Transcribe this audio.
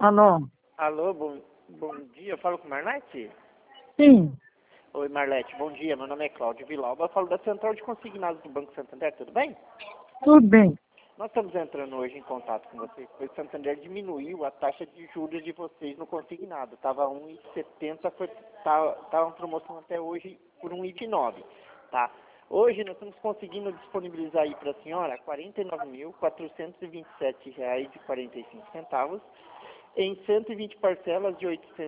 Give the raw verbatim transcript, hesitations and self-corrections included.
Alô? Alô, bom, bom dia, eu falo com Marlete? Sim, Oi, Marlete, bom dia, meu nome é Cláudio Vilauba, eu falo da Central de Consignados do Banco Santander, tudo bem? tudo bem. Nós estamos entrando hoje em contato com vocês, pois o Santander diminuiu a taxa de juros de vocês no consignado, estava um vírgula setenta, foi tá, tá uma promoção até hoje por um vírgula nove, tá? Hoje nós estamos conseguindo disponibilizar aí para a senhora quarenta e nove mil, quatrocentos e vinte e sete reais e quarenta e cinco centavos em cento e vinte parcelas de oitocentos